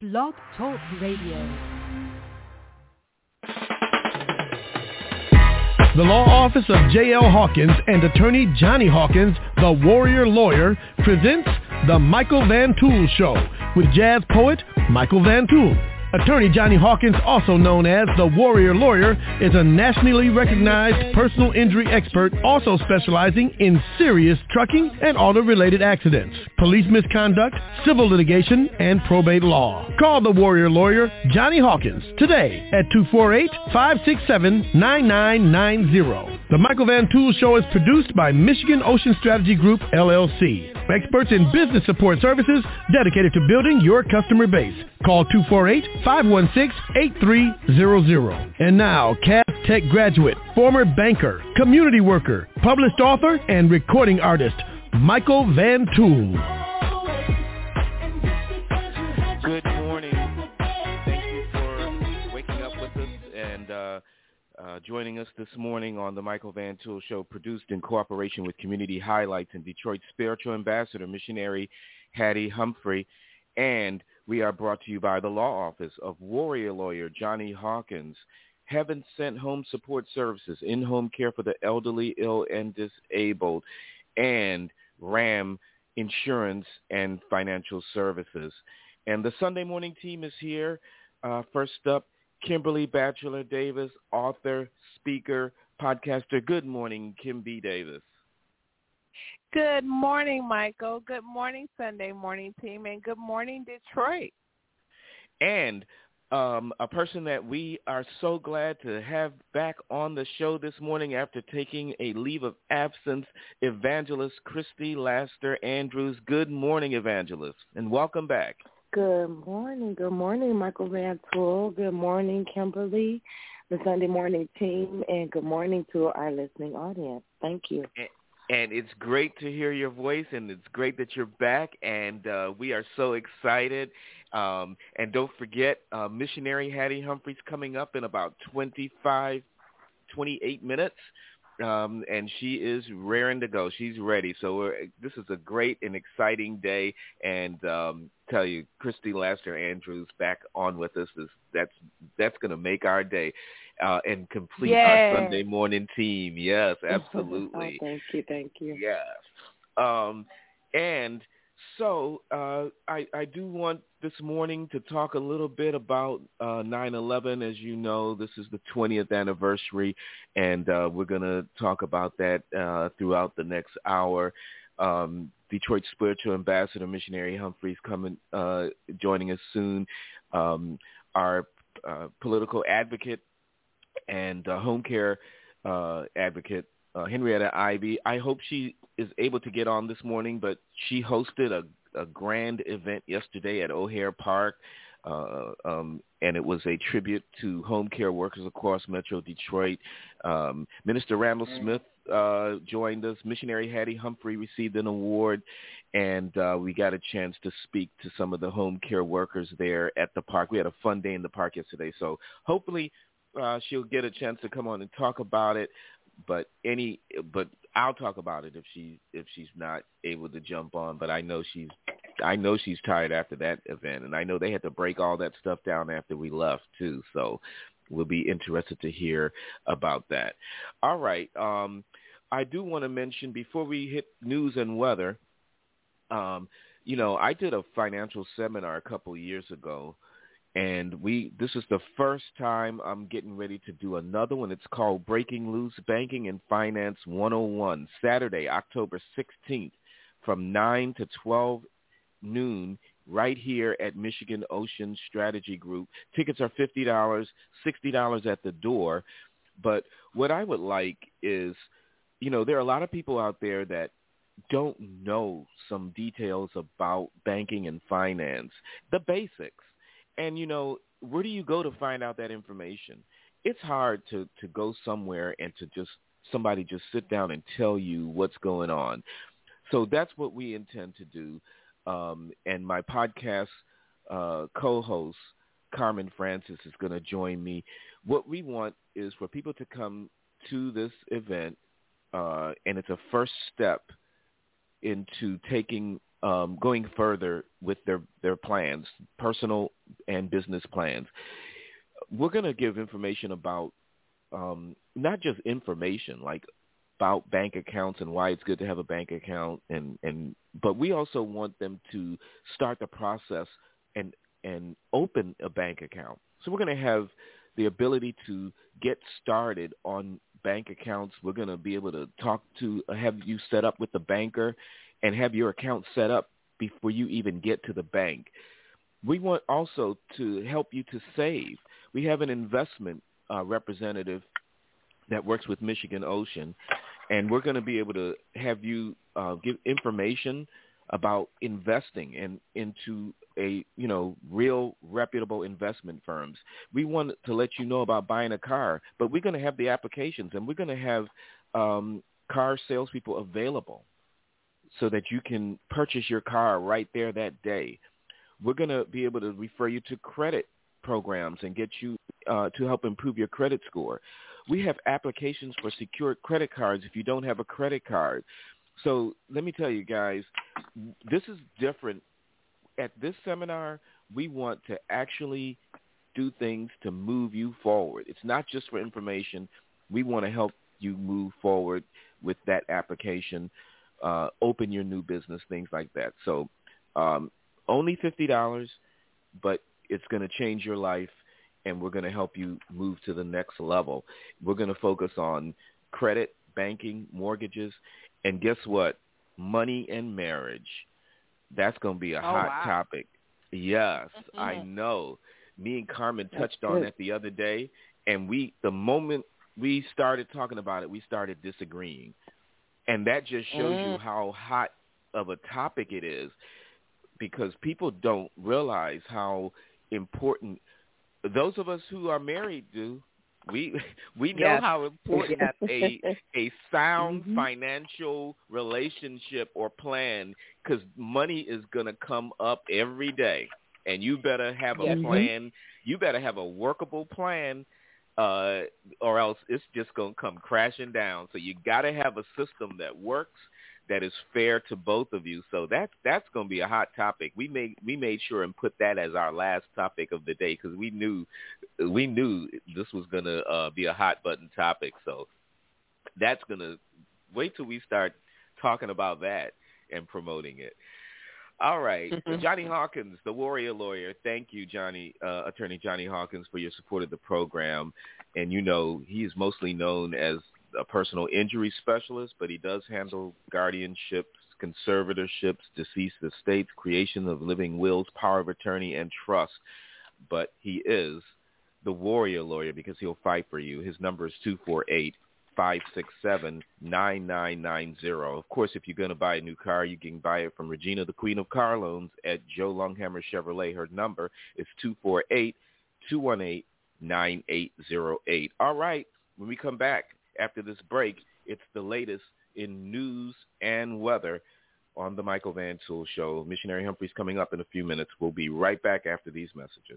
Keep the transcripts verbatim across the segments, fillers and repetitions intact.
Blog Talk Radio. The law office of J L Hawkins and attorney Johnny Hawkins, the Warrior Lawyer, presents The Michael Van Tool Show with jazz poet Michael Van Tool. Attorney Johnny Hawkins, also known as the Warrior Lawyer, is a nationally recognized personal injury expert, also specializing in serious trucking and auto-related accidents, police misconduct, civil litigation, and probate law. Call the Warrior Lawyer, Johnny Hawkins, today at two four eight, five six seven, nine nine nine zero. The Michael Van Tool Show is produced by Michigan Ocean Strategy Group, L L C. Experts in business support services dedicated to building your customer base. Call two four eight, five one six, eight three zero zero. And now, Cass Tech graduate, former banker, community worker, published author, and recording artist, Michael Van Tool. Good morning. Thank you for waking up with us and uh, uh, joining us this morning on the Michael Van Tool Show, produced in cooperation with Community Highlights and Detroit's spiritual ambassador, missionary Hattie Humphrey. And we are brought to you by the law office of Warrior Lawyer Johnny Hawkins, Heaven Sent Home Support Services, in-home care for the elderly, ill, and disabled, and RAM Insurance and Financial Services. And the Sunday morning team is here. Uh, first up, Kimberly Batchelor Davis, author, speaker, podcaster. Good morning, Kim B. Davis. Good morning, Michael. Good morning, Sunday morning team, and good morning, Detroit. And um, a person that we are so glad to have back on the show this morning after taking a leave of absence, Evangelist Christy Laster Andrews. Good morning, Evangelist, and welcome back. Good morning. Good morning, Michael Van Tool. Good morning, Kimberly, the Sunday morning team, and good morning to our listening audience. Thank you. And- And it's great to hear your voice, and it's great that you're back, and uh, we are so excited. Um, and don't forget, uh, missionary Hattie Humphrey's coming up in about twenty-five, twenty-eight minutes, um, and she is raring to go. She's ready. So we're, this is a great and exciting day, and um, tell you, Christy Laster Andrews back on with us. Is, that's that's going to make our day. Uh, and complete Yay. our Sunday morning team. Yes, absolutely. Oh, thank you, thank you. Yes. Um, and so uh, I, I do want this morning to talk a little bit about uh, nine eleven. As you know, this is the twentieth anniversary, and uh, we're going to talk about that uh, throughout the next hour. Um, Detroit spiritual ambassador, missionary Humphrey's coming, uh, joining us soon. Um, our uh, political advocate and uh, home care uh, advocate, uh, Henrietta Ivey. I hope she is able to get on this morning, but she hosted a, a grand event yesterday at O'Hare Park, uh, um, and it was a tribute to home care workers across Metro Detroit. Um, Minister Randall Smith uh, joined us. Missionary Hattie Humphrey received an award, and uh, we got a chance to speak to some of the home care workers there at the park. We had a fun day in the park yesterday, so hopefully Uh, she'll get a chance to come on and talk about it, but any, but I'll talk about it if she if she's not able to jump on. But I know she's, I know she's tired after that event, and I know they had to break all that stuff down after we left too. So we'll be interested to hear about that. All right, um, I do want to mention before we hit news and weather. Um, you know, I did a financial seminar a couple years ago. And we this is the first time I'm getting ready to do another one. It's called Breaking Loose Banking and Finance one oh one, Saturday, October sixteenth, from nine to twelve noon, right here at Michigan Ocean Strategy Group. Tickets are fifty dollars, sixty dollars at the door. But what I would like is, you know, there are a lot of people out there that don't know some details about banking and finance, the basics. And, you know, where do you go to find out that information? It's hard to, to go somewhere and to just somebody just sit down and tell you what's going on. So that's what we intend to do. Um, and my podcast uh, co-host, Carmen Francis, is going to join me. What we want is for people to come to this event, uh, and it's a first step into taking um, going further with their, their plans, personal and business plans. We're going to give information about um, not just information, like about bank accounts and why it's good to have a bank account, and, and but we also want them to start the process and and open a bank account. So we're going to have the ability to get started on bank accounts. We're going to be able to talk to, have you set up with the banker and have your account set up before you even get to the bank. We want also to help you to save. We have an investment uh, representative that works with Michigan Ocean, and we're going to be able to have you uh, give information about investing in, into a, you know, real reputable investment firms. We want to let you know about buying a car, but we're going to have the applications, and we're going to have um, car salespeople available so that you can purchase your car right there that day. We're going to be able to refer you to credit programs and get you uh, to help improve your credit score. We have applications for secured credit cards if you don't have a credit card. So let me tell you guys, this is different. At this seminar, we want to actually do things to move you forward. It's not just for information. We want to help you move forward with that application, uh, open your new business, things like that. So um, only fifty dollars, but it's going to change your life, and we're going to help you move to the next level. We're going to focus on credit, banking, mortgages, and guess what? Money and marriage. That's going to be a oh, hot wow. topic. Yes, mm-hmm. I know. Me and Carmen touched That's on good. that the other day, and we, the moment we started talking about it, we started disagreeing. And that just shows Mm. you how hot of a topic it is, because people don't realize how important those of us who are married do. We we know Yes. how important Yes. a a sound Mhm. financial relationship or plan, because money is going to come up every day, and you better have a Yes. plan. You better have a workable plan, uh, or else it's just going to come crashing down. So you got to have a system that works, that is fair to both of you. So that's that's going to be a hot topic. We made we made sure and put that as our last topic of the day, because we knew we knew this was going to uh, be a hot button topic. So that's going to wait till we start talking about that and promoting it. All right, Johnny Hawkins, the Warrior Lawyer. Thank you, Johnny, uh, Attorney Johnny Hawkins, for your support of the program. And you know, he is mostly known as a personal injury specialist, but he does handle guardianships, conservatorships, deceased estates, creation of living wills, power of attorney, and trust. But he is the Warrior Lawyer because he'll fight for you. His number is two four eight, five six seven, nine nine nine zero. Of course, if you're going to buy a new car, you can buy it from Regina, the Queen of Car Loans, at Joe Longhammer Chevrolet. Her number is two four eight, two one eight, nine eight zero eight. All right, when we come back after this break, it's the latest in news and weather on the Michael Van Tool Show. Missionary Humphrey's coming up in a few minutes. We'll be right back after these messages.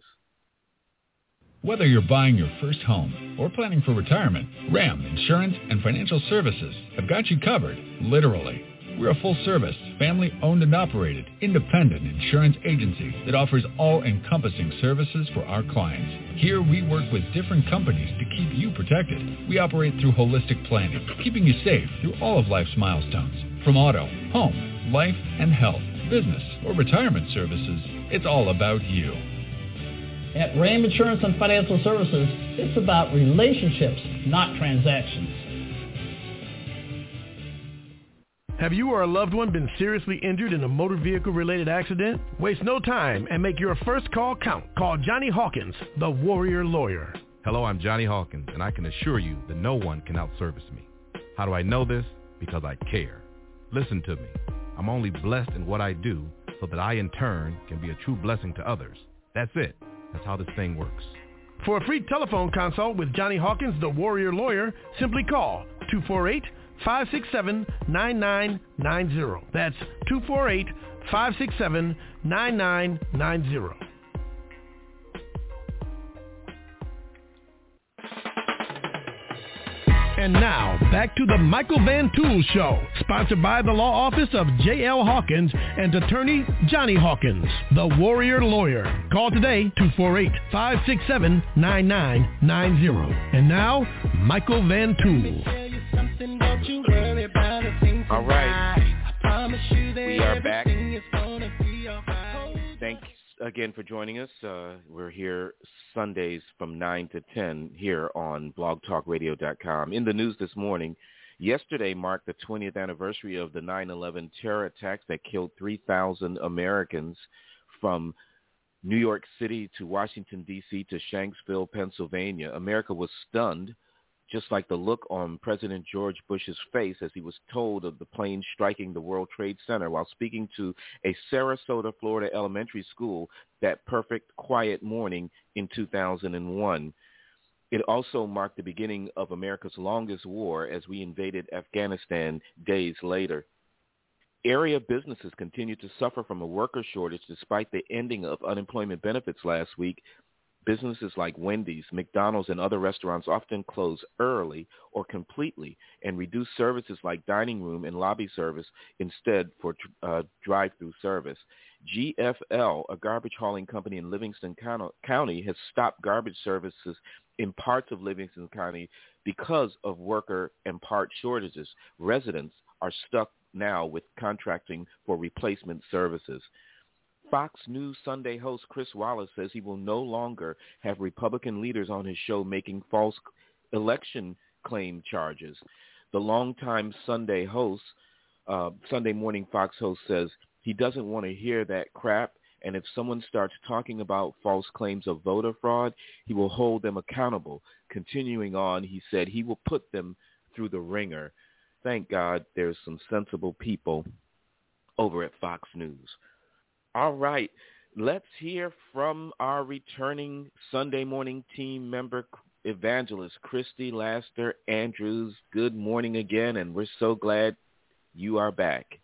Whether you're buying your first home or planning for retirement, RAM Insurance and Financial Services have got you covered, literally. We're a full-service, family-owned and operated, independent insurance agency that offers all-encompassing services for our clients. Here we work with different companies to keep you protected. We operate through holistic planning, keeping you safe through all of life's milestones. From auto, home, life, and health, business, or retirement services, it's all about you. At RAM Insurance and Financial Services, it's about relationships, not transactions. Have you or a loved one been seriously injured in a motor vehicle-related accident? Waste no time and make your first call count. Call Johnny Hawkins, the Warrior Lawyer. Hello, I'm Johnny Hawkins, and I can assure you that no one can outservice me. How do I know this? Because I care. Listen to me. I'm only blessed in what I do so that I, in turn, can be a true blessing to others. That's it. That's how this thing works. For a free telephone consult with Johnny Hawkins, the Warrior Lawyer, simply call two four eight, five six seven, nine nine nine zero. That's two four eight, five six seven, nine nine nine zero. And now, back to the Michael Van Tool Show, sponsored by the law office of J L Hawkins and attorney Johnny Hawkins, the Warrior Lawyer. Call today, two four eight, five six seven, nine nine nine zero. And now, Michael Van Tool. All right. We are back. Thanks again for joining us. Uh, we're here Sundays from nine to ten here on blog talk radio dot com. In the news this morning, yesterday marked the twentieth anniversary of the nine eleven terror attacks that killed three thousand Americans from New York City to Washington, D C to Shanksville, Pennsylvania. America was stunned, just like the look on President George Bush's face as he was told of the plane striking the World Trade Center while speaking to a Sarasota, Florida elementary school that perfect quiet morning in two thousand one. It also marked the beginning of America's longest war as we invaded Afghanistan days later. Area businesses continue to suffer from a worker shortage despite the ending of unemployment benefits last week. Businesses like Wendy's, McDonald's, and other restaurants often close early or completely and reduce services like dining room and lobby service instead for uh, drive-through service. G F L, a garbage hauling company in Livingston County, has stopped garbage services in parts of Livingston County because of worker and part shortages. Residents are stuck now with contracting for replacement services. Fox News Sunday host Chris Wallace says he will no longer have Republican leaders on his show making false election claim charges. The longtime Sunday host, uh, Sunday morning Fox host, says he doesn't want to hear that crap, and if someone starts talking about false claims of voter fraud, he will hold them accountable. Continuing on, he said he will put them through the ringer. Thank God there's some sensible people over at Fox News. All right, let's hear from our returning Sunday morning team member, evangelist Christy Laster Andrews. Good morning again, and we're so glad you are back.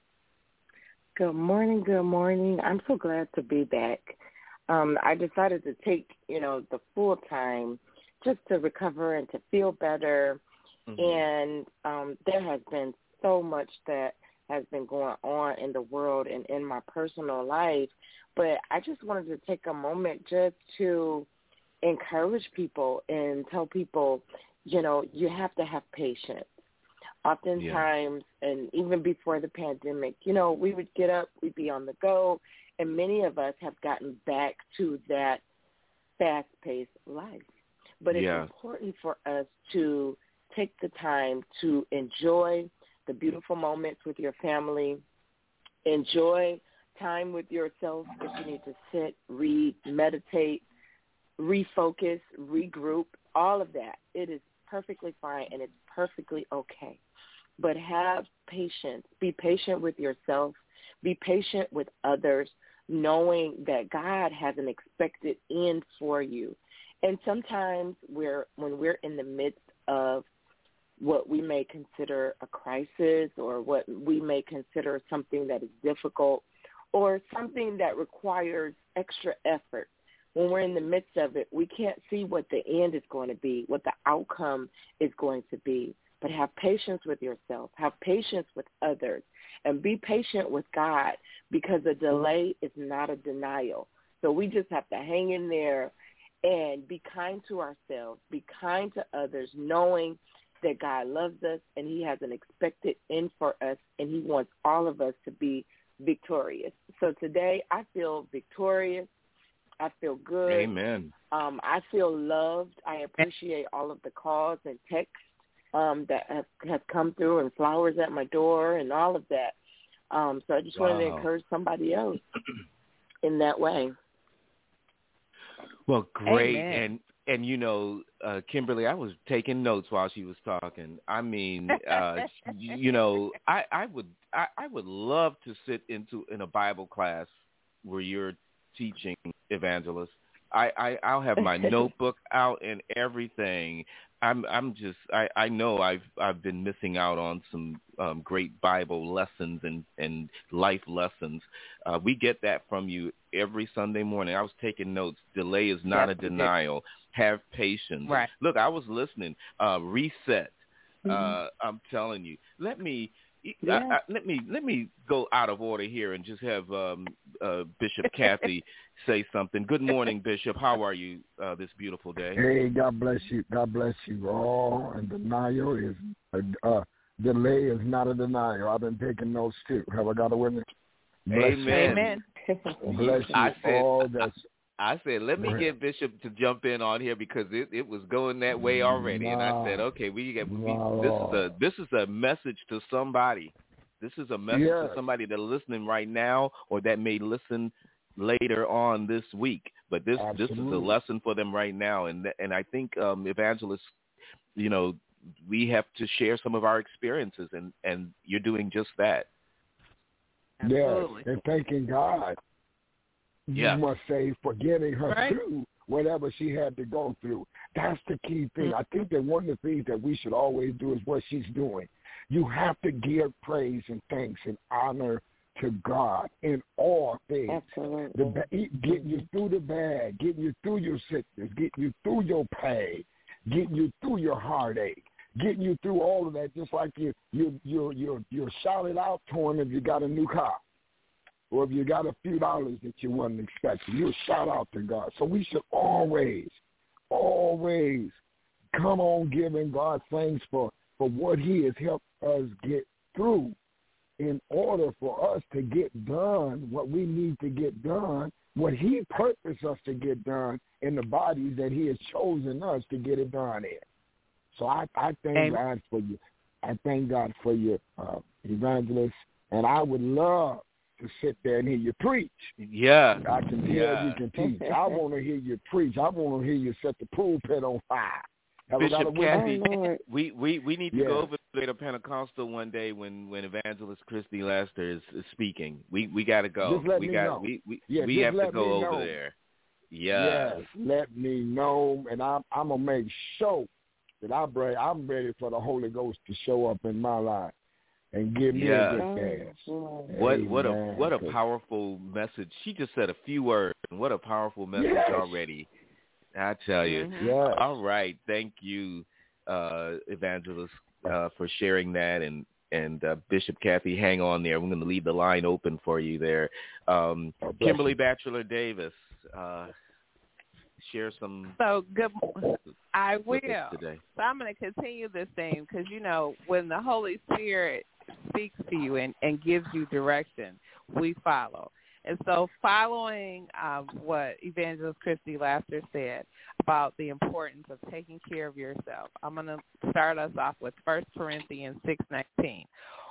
Good morning, good morning. I'm so glad to be back. Um, I decided to take, you know, the full time just to recover and to feel better. Mm-hmm. And um, there has been so much that has been going on in the world and in my personal life. But I just wanted to take a moment just to encourage people and tell people, you know, you have to have patience. Oftentimes, yeah. and even before the pandemic, you know, we would get up, we'd be on the go, and many of us have gotten back to that fast-paced life. But it's yeah. important for us to take the time to enjoy the beautiful moments with your family, enjoy time with yourself if you need to sit, read, meditate, refocus, regroup, all of that. It is perfectly fine and it's perfectly okay. But have patience. Be patient with yourself. Be patient with others, knowing that God has an expected end for you. And sometimes we're when we're in the midst of what we may consider a crisis or what we may consider something that is difficult or something that requires extra effort. When we're in the midst of it, we can't see what the end is going to be, what the outcome is going to be. But have patience with yourself. Have patience with others. And be patient with God, because a delay is not a denial. So we just have to hang in there and be kind to ourselves, be kind to others, knowing that God loves us and he has an expected end for us, and he wants all of us to be victorious. So today I feel victorious. I feel good. Amen. Um, I feel loved. I appreciate all of the calls and texts um, that have, have come through, and flowers at my door and all of that. Um, so I just wow. wanted to encourage somebody else in that way. Well, great. Amen. And And, you know, uh, Kimberly, I was taking notes while she was talking. I mean, uh, you know, I, I would I, I would love to sit into in a Bible class where you're teaching, evangelist. I, I, I'll have my notebook out and everything. I'm I'm just I, I know I've I've been missing out on some um, great Bible lessons and, and life lessons. Uh, we get that from you every Sunday morning. I was taking notes. Delay is not yep. a denial. Have patience. Right. Look, I was listening. Uh, reset. Uh, I'm telling you. Let me Yeah. I, I, let me let me go out of order here and just have um, uh, Bishop Kathy say something. Good morning, Bishop. How are you uh, this beautiful day? Hey, God bless you. God bless you all. And denial is a uh, delay is not a denial. I've been taking notes too. Have I got a witness? Bless Amen. You. Bless you I said, all. That's I said, let me get Bishop to jump in on here because it, it was going that way already, nah, and I said, okay, we get we, nah, this is a this is a message to somebody. This is a message yes. to somebody that's listening right now or that may listen later on this week. But this Absolutely. this is a lesson for them right now, and and I think um, evangelists, you know, we have to share some of our experiences, and, and you're doing just that. Absolutely. Yes, and thanking God. Yeah. You must say for getting her right. through whatever she had to go through. That's the key thing. Mm-hmm. I think that one of the things that we should always do is what she's doing. You have to give praise and thanks and honor to God in all things. Absolutely. The, getting you through the bad, getting you through your sickness, getting you through your pain, getting you through your heartache, getting you through all of that, just like you you you you you're shouted out to him if you got a new car. Or if you got a few dollars that you wasn't expecting, you'll shout out to God. So we should always, always come on giving God thanks for, for what he has helped us get through in order for us to get done what we need to get done, what he purposed us to get done in the bodies that he has chosen us to get it done in. So I, I thank Amen. God for you. I thank God for you, uh, evangelist, and I would love to sit there and hear you preach. Yeah. I can tell yeah. you can teach. I want to hear you preach. I want to hear you set the pulpit on fire. Have Bishop Kathy, oh, we, we, we need to yes. go over to the Pentecostal one day when, when Evangelist Christy Laster is, is speaking. We we got to go. Just let we me got know. we we, yeah, we have to go over know. there. Yes. Yes, let me know, and I'm I'm gonna make sure that I bring. I'm ready for the Holy Ghost to show up in my life. And give me yeah. a good gas. What Amen. what a what a powerful message. She just said a few words. What a powerful message yes. already. I tell you. Mm-hmm. Yes. All right. Thank you, uh, Evangelist, uh, for sharing that. And, and uh, Bishop Kathy, hang on there. We're going to leave the line open for you there. Um, oh, Kimberly you. Batchelor Davis, uh, share some. So good. I will. Today. So I'm going to continue this theme because, you know, when the Holy Spirit speaks to you and, and gives you direction, we follow. And so following um, what Evangelist Christy Laster said about the importance of taking care of yourself, I'm going to start us off with First Corinthians six nineteen.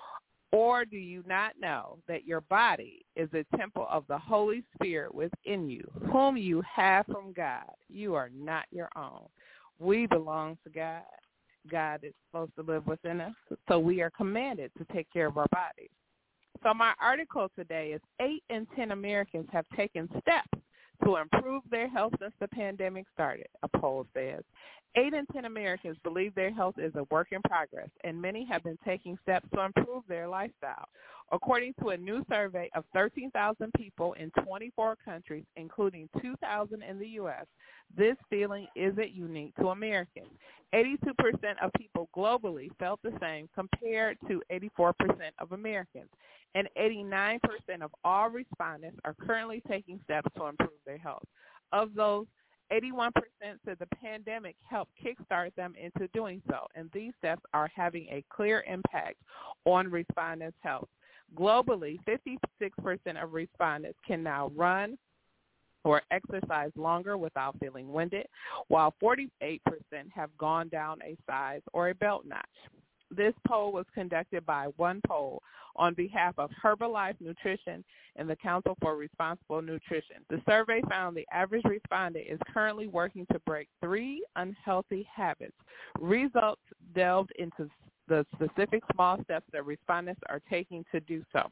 Or do you not know that your body is a temple of the Holy Spirit within you, whom you have from God? You are not your own. We belong to God. God is supposed to live within us, so we are commanded to take care of our bodies. So my article today is eight in ten Americans have taken steps to improve their health since the pandemic started, a poll says. Eight in ten Americans believe their health is a work in progress, and many have been taking steps to improve their lifestyle. According to a new survey of thirteen thousand people in twenty-four countries, including two thousand in the U S, this feeling isn't unique to Americans. eighty-two percent of people globally felt the same compared to eighty-four percent of Americans, and eighty-nine percent of all respondents are currently taking steps to improve their health. Of those, eighty-one percent said the pandemic helped kickstart them into doing so, and these steps are having a clear impact on respondents' health. Globally, fifty-six percent of respondents can now run or exercise longer without feeling winded, while forty-eight percent have gone down a size or a belt notch. This poll was conducted by One Poll on behalf of Herbalife Nutrition and the Council for Responsible Nutrition. The survey found the average respondent is currently working to break three unhealthy habits. Results delved into the specific small steps that respondents are taking to do so.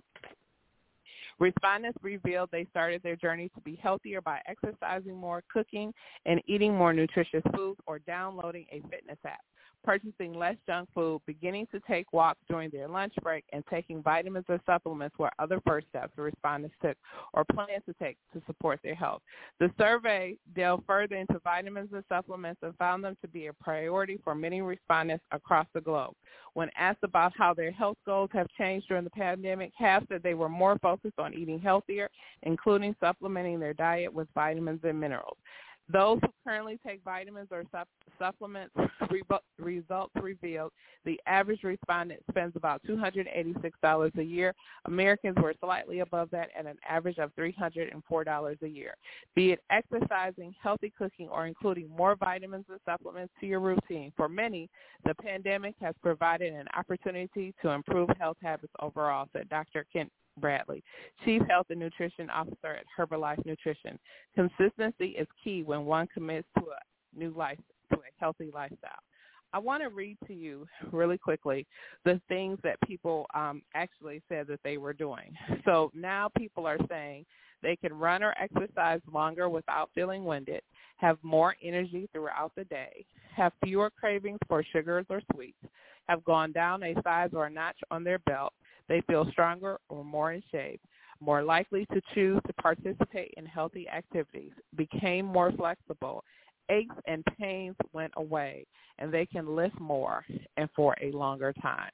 Respondents revealed they started their journey to be healthier by exercising more, cooking, and eating more nutritious foods, or downloading a fitness app. purchasing less junk food, beginning to take walks during their lunch break, and taking vitamins or supplements were other first steps the respondents took or plan to take to support their health. The survey delved further into vitamins and supplements and found them to be a priority for many respondents across the globe. When asked about how their health goals have changed during the pandemic, half said they were more focused on eating healthier, including supplementing their diet with vitamins and minerals. Those who currently take vitamins or sup- supplements, re- results revealed the average respondent spends about two hundred eighty-six dollars a year. Americans were slightly above that at an average of three hundred four dollars a year. Be it exercising, healthy cooking, or including more vitamins and supplements to your routine, for many, the pandemic has provided an opportunity to improve health habits overall, said Doctor Kent Bradley, Chief Health and Nutrition Officer at Herbalife Nutrition. Consistency is key when one commits to a new life, to a healthy lifestyle. I want to read to you really quickly the things that people um, actually said that they were doing. So now people are saying they can run or exercise longer without feeling winded, have more energy throughout the day, have fewer cravings for sugars or sweets, have gone down a size or a notch on their belt. They feel stronger or more in shape, more likely to choose to participate in healthy activities, became more flexible, aches and pains went away, and they can lift more and for a longer time.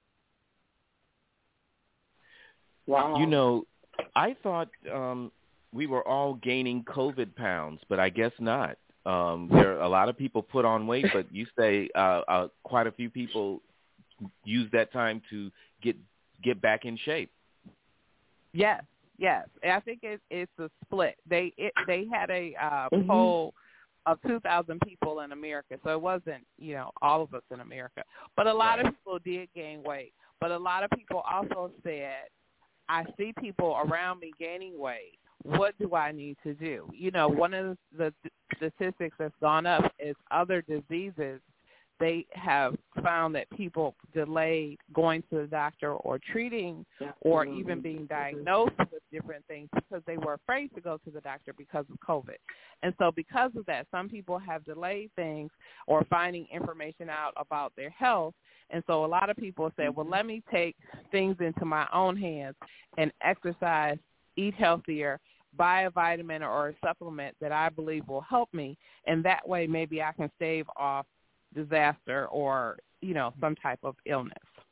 Wow. You know, I thought um, we were all gaining COVID pounds, but I guess not. Um, there are a lot of people put on weight, but you say uh, uh, quite a few people use that time to get get back in shape. Yes, yes. I think it, it's a split. They it, they had a uh, mm-hmm. poll of two thousand people in America, so it wasn't, you know, all of us in America. But a lot right. of people did gain weight. But a lot of people also said, I see people around me gaining weight. What do I need to do? You know, one of the statistics that's gone up is other diseases. They have found that people delayed going to the doctor or treating or even being diagnosed with different things because they were afraid to go to the doctor because of COVID. And so because of that, some people have delayed things or finding information out about their health. And so a lot of people say, well, let me take things into my own hands and exercise, eat healthier, buy a vitamin or a supplement that I believe will help me. And that way maybe I can stave off disaster or, you know, some type of illness.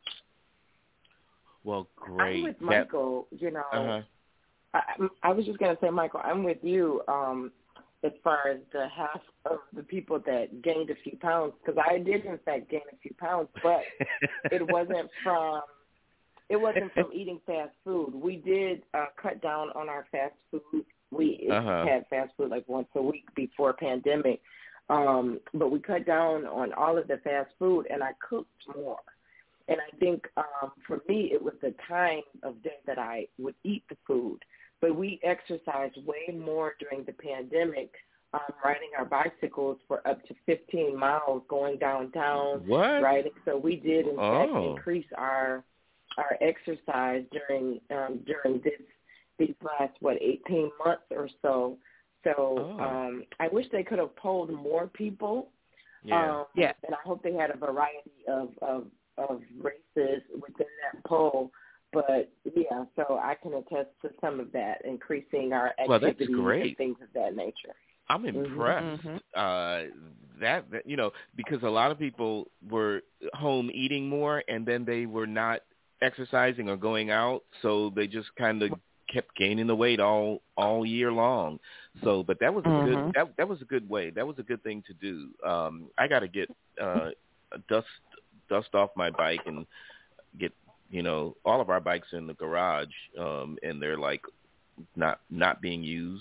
Well, great. I'm with Michael, that, you know. Uh-huh. I, I was just going to say, Michael, I'm with you um, as far as the half of the people that gained a few pounds, because I did, in fact, gain a few pounds, but it wasn't from it wasn't from eating fast food. We did uh, cut down on our fast food. We uh-huh. had fast food like once a week before pandemic. Um, but we cut down on all of the fast food, and I cooked more. And I think um, for me, it was the time of day that I would eat the food. But we exercised way more during the pandemic, um, riding our bicycles for up to fifteen miles, going downtown. What? Riding. So we did, in oh. fact, increase our our exercise during um, during this these last, what, eighteen months or so. So oh. um, I wish they could have polled more people. Yeah. Um, yeah. And I hope they had a variety of, of, of races within that poll. But, yeah, so I can attest to some of that, increasing our activities well, and things of that nature. I'm impressed. Mm-hmm. Uh, that, that, you know, because a lot of people were home eating more, and then they were not exercising or going out, so they just kind of kept gaining the weight all all year long. So, but that was a mm-hmm. good that that was a good way. That was a good thing to do. Um, I got to get uh, dust dust off my bike and get, you know, all of our bikes in the garage, um, and they're like not not being used.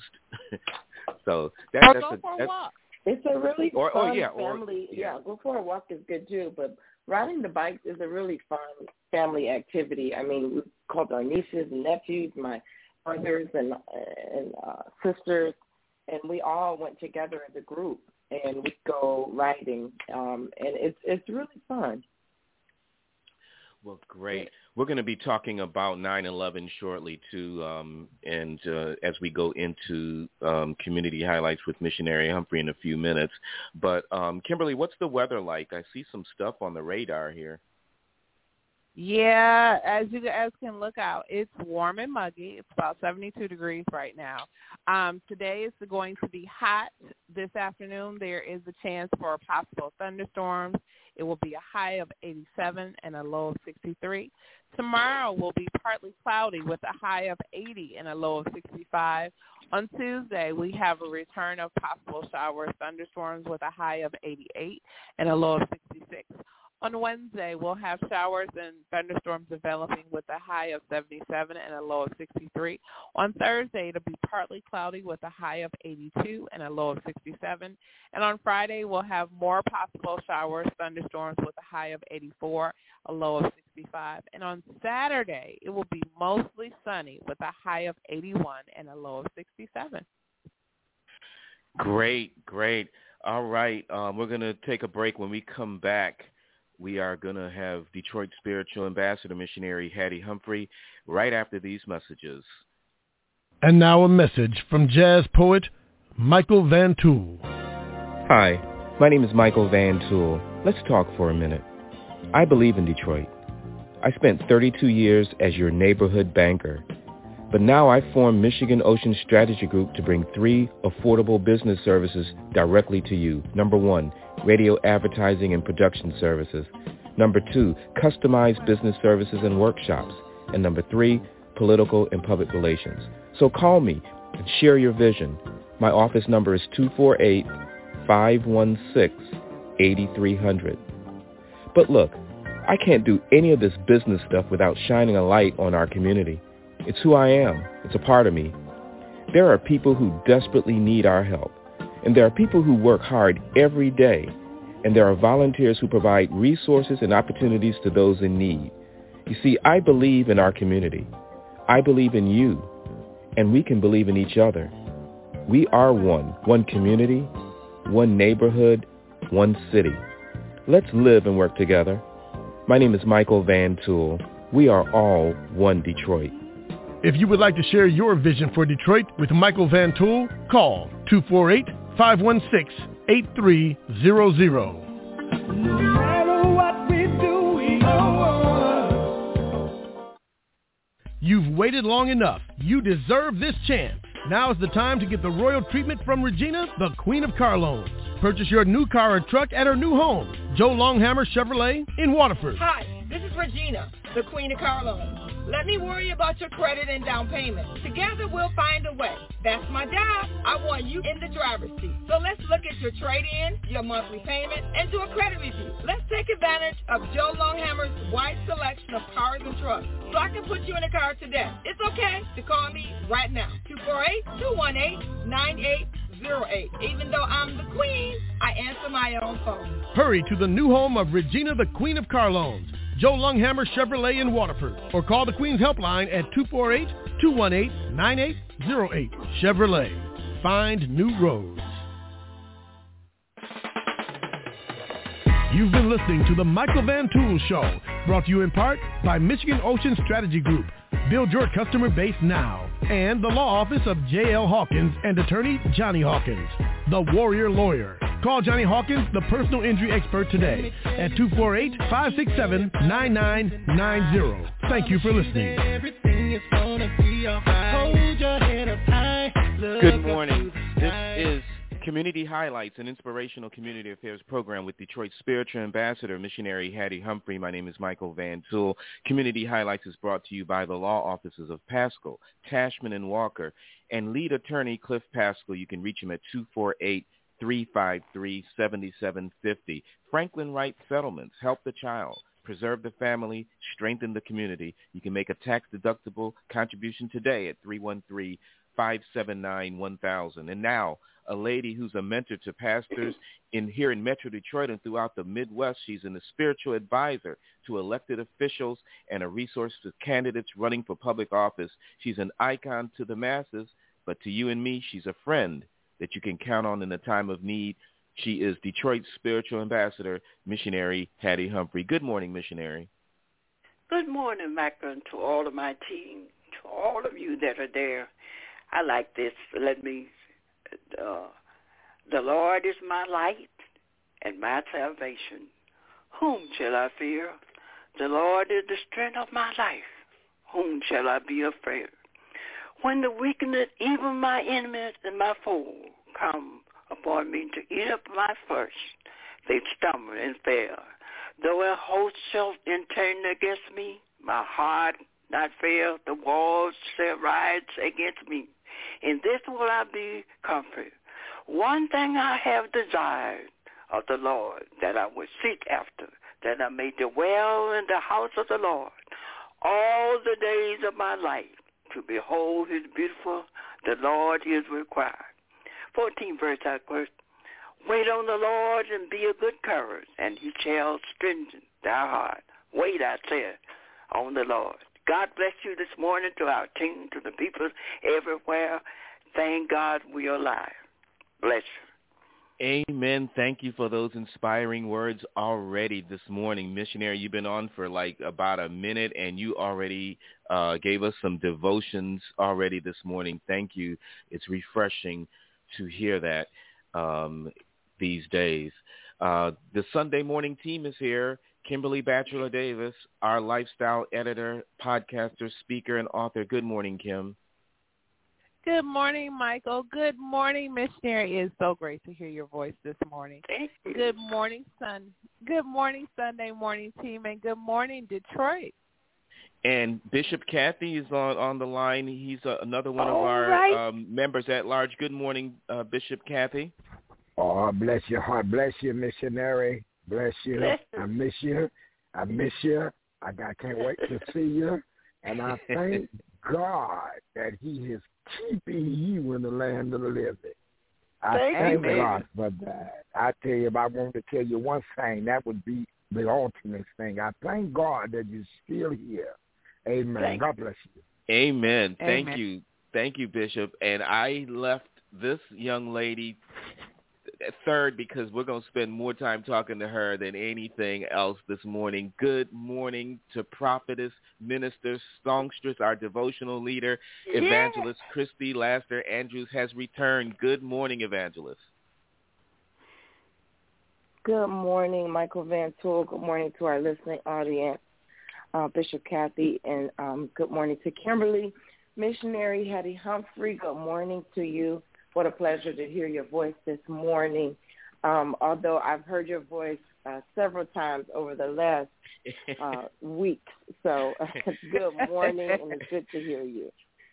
so that, or that's go a, for a that's, walk. It's a really or, fun or, yeah, family. Or, yeah. yeah, go for a walk is good too. But riding the bikes is a really fun family activity. I mean, we called our nieces and nephews, my brothers and and uh, sisters, and we all went together as a group and we go riding, um, and it's it's really fun. Well, great. We're going to be talking about nine eleven shortly, too, um, and uh, as we go into um, community highlights with Missionary Humphrey in a few minutes. But, um, Kimberly, what's the weather like? I see some stuff on the radar here. Yeah, as you guys can look out, it's warm and muggy. It's about seventy-two degrees right now. Um, today is going to be hot. This afternoon there is a chance for possible thunderstorms. It will be a high of eighty-seven and a low of sixty-three. Tomorrow will be partly cloudy with a high of eighty and a low of sixty-five. On Tuesday, we have a return of possible showers, thunderstorms with a high of eighty-eight and a low of sixty-six. On Wednesday, we'll have showers and thunderstorms developing with a high of seventy-seven and a low of sixty-three. On Thursday, it'll be partly cloudy with a high of eighty-two and a low of sixty-seven. And on Friday, we'll have more possible showers, thunderstorms with a high of eighty-four, a low of sixty-five. And on Saturday, it will be mostly sunny with a high of eighty-one and a low of sixty-seven. Great, great. All right, um, we're going to take a break. When we come back, we are going to have Detroit Spiritual Ambassador Missionary Hattie Humphrey right after these messages. And now a message from jazz poet Michael Van Tool. Hi, my name is Michael Van Tool. Let's talk for a minute. I believe in Detroit. I spent thirty-two years as your neighborhood banker. But now I formed Michigan Ocean Strategy Group to bring three affordable business services directly to you. Number one, radio advertising and production services. Number two, customized business services and workshops. And number three, political and public relations. So call me and share your vision. My office number is two four eight, five one six, eight three zero zero. But look, I can't do any of this business stuff without shining a light on our community. It's who I am. It's a part of me. There are people who desperately need our help. And there are people who work hard every day. And there are volunteers who provide resources and opportunities to those in need. You see, I believe in our community. I believe in you. And we can believe in each other. We are one, one community, one neighborhood, one city. Let's live and work together. My name is Michael Van Tool. We are all one Detroit. If you would like to share your vision for Detroit with Michael Van Tool, call two four eight, five one six, eight three zero zero. No matter what we do, we are. You've waited long enough. You deserve this chance. Now is the time to get the royal treatment from Regina, the Queen of Car Loans. Purchase your new car or truck at her new home, Joe Longhammer Chevrolet in Waterford. Hi, this is Regina, the Queen of Car Loans. Let me worry about your credit and down payment. Together we'll find a way. That's my job. I want you in the driver's seat. So let's look at your trade-in, your monthly payment, and do a credit review. Let's take advantage of Joe Longhammer's wide selection of cars and trucks so I can put you in a car today. It's okay to call me right now. two four eight, two one eight, nine eight zero eight. Even though I'm the queen, I answer my own phone. Hurry to the new home of Regina, the Queen of Car Loans, Joe Longhammer Chevrolet in Waterford, or call the Queen's Helpline at two four eight, two one eight, nine eight zero eight. Chevrolet. Find new roads. You've been listening to the Michael Van Tool Show, brought to you in part by Michigan Ocean Strategy Group. Build your customer base now. And the law office of J L Hawkins and attorney Johnny Hawkins, the Warrior Lawyer. Call Johnny Hawkins, the personal injury expert, today at two four eight, five six seven, nine nine nine zero. Thank you for listening. Good morning. This is Community Highlights, an inspirational community affairs program with Detroit Spiritual Ambassador Missionary Hattie Humphrey. My name is Michael Van Tool. Community Highlights is brought to you by the law offices of Pascal, Tashman, and Walker, and lead attorney Cliff Pascal. You can reach him at two four eight, three five three, seven seven five zero. Franklin Wright Settlements, help the child, preserve the family, strengthen the community. You can make a tax-deductible contribution today at three one three, five seven nine, one thousand. And now, a lady who's a mentor to pastors in here in Metro Detroit and throughout the Midwest. She's an, a spiritual advisor to elected officials and a resource to candidates running for public office. She's an icon to the masses, but to you and me, she's a friend that you can count on in a time of need. She is Detroit's spiritual ambassador, Missionary Hattie Humphrey. Good morning, Missionary. Good morning, Micah, and to all of my team, to all of you that are there. I like this. Let me, uh, the Lord is my light and my salvation. Whom shall I fear? The Lord is the strength of my life. Whom shall I be afraid? When the wickedness, even my enemies and my foes, come upon me to eat up my flesh, they stumble and fail. Though a host shall intend against me, my heart not fail. The walls shall rise against me. In this will I be comforted. One thing I have desired of the Lord, that I would seek after, that I may dwell in the house of the Lord all the days of my life, to behold his beautiful, the Lord is required. fourteenth verse, I quote, wait on the Lord and be of good courage, and he shall strengthen thy heart. Wait, I said, on the Lord. God bless you this morning, to our team, to the people everywhere. Thank God we are alive. Bless you. Amen. Thank you for those inspiring words already this morning. Missionary, you've been on for like about a minute, and you already uh, gave us some devotions already this morning. Thank you. It's refreshing to hear that um, these days. Uh, the Sunday morning team is here. Kimberly Batchelor Davis, our lifestyle editor, podcaster, speaker, and author. Good morning, Kim. Good morning, Michael. Good morning, Missionary. It is so great to hear your voice this morning. Thank you. Good morning, Sun. Good morning, Sunday morning team, and good morning, Detroit. And Bishop Kathy is on, on the line. He's uh, another one of All our right. um, members at large. Good morning, uh, Bishop Kathy. Oh, bless your heart. Bless you, missionary. Bless you. Bless you. I miss you. I miss you. I, I can't wait to see you. And I thank God that he is keeping you in the land of the living. I Thank thank you, God for that. I tell you, if I wanted to tell you one thing, that would be the ultimate thing. I thank God that you're still here. Amen. Thank God bless you. Amen. Thank Amen. you. Thank you, Bishop. And I left this young lady third because we're going to spend more time talking to her than anything else this morning. Good morning to prophetess, minister, songstress, our devotional leader, Yeah. Evangelist Christy Laster Andrews has returned. Good morning, Evangelist. Good morning, Michael Van Tool. Good morning to our listening audience, uh, Bishop Kathy, and um, good morning to Kimberly. Missionary Hattie Humphrey, good morning to you. What a pleasure to hear your voice this morning. Um, although I've heard your voice uh, several times over the last uh, weeks. So good morning, and it's good to hear you.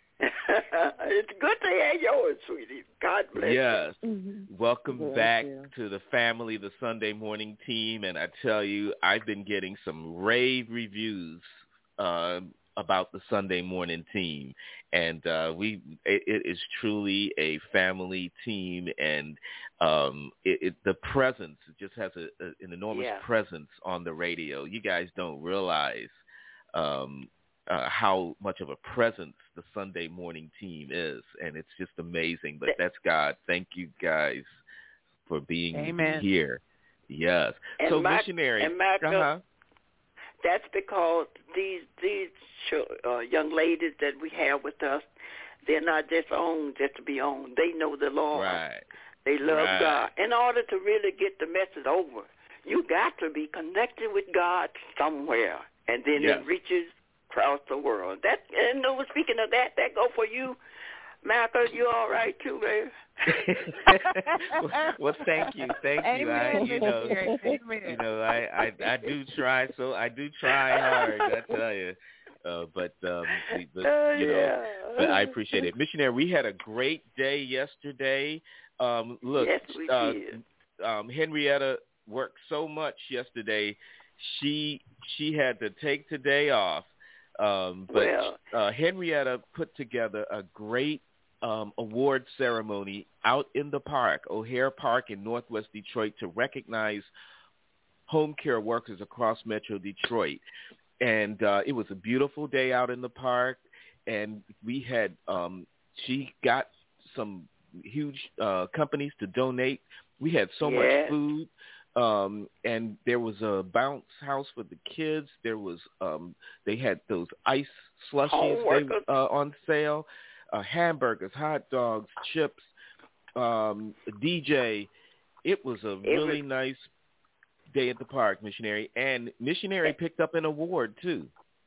It's good to hear yours, sweetie. God bless yes. you. Mm-hmm. Welcome Thank back you. to the family, the Sunday morning team. And I tell you, I've been getting some rave reviews uh, about the Sunday morning team. And uh, we, it, it is truly a family team. And um, it, it, the presence, it just has a, a, an enormous Yeah. presence on the radio. You guys don't realize um, uh, how much of a presence the Sunday morning team is. And it's just amazing. But that's God. Thank you guys for being Amen. here. Yes. And so my, missionary. and Michael, uh-huh. that's because these these uh, young ladies that we have with us, they're not just on just to be on. They know the Lord. Right. They love Right. God. In order to really get the message over, you got to be connected with God somewhere, and then Yes. it reaches across the world. That and no, speaking of that, that go for you, Malcolm. You all right too, baby? well, well, thank you, thank you. I, Amen, you know, Amen. you know, I, I, I do try. So I do try hard. I tell you. Uh, but, um, but Uh, you know, yeah. but I appreciate it, missionary. We had a great day yesterday. Um, look, Yes, we uh, did. um, Henrietta worked so much yesterday. She she had to take today off. Um, but Well. uh, Henrietta put together a great um, award ceremony out in the park, O'Hare Park in Northwest Detroit, to recognize home care workers across Metro Detroit. And uh, it was a beautiful day out in the park, and we had um, she got some huge uh, companies to donate. We had so Yes. much food. Um, and there was a bounce house for the kids. There was um, they had those ice slushies they, uh, on sale, uh, hamburgers, hot dogs, chips, um, D J. It was a really nice day at the park, Missionary. And Missionary picked up an award too.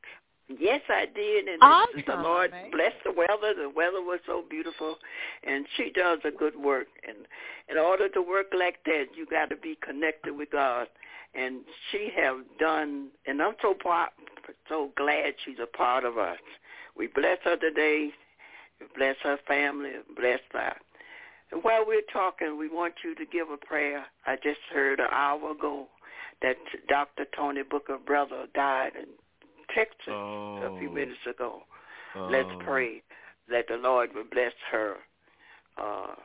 Yes, I did, and awesome, the Lord man. blessed the weather. The weather was so beautiful, and she does a good work. And in order to work like that, you got to be connected with God. And she have done, and I'm so part, so glad she's a part of us. We bless her today, bless her family, bless her. And while we're talking, we want you to give a prayer. I just heard an hour ago that Doctor Tony Booker, brother, died in Texas oh. a few minutes ago. Oh. Let's pray that the Lord will bless her. Uh,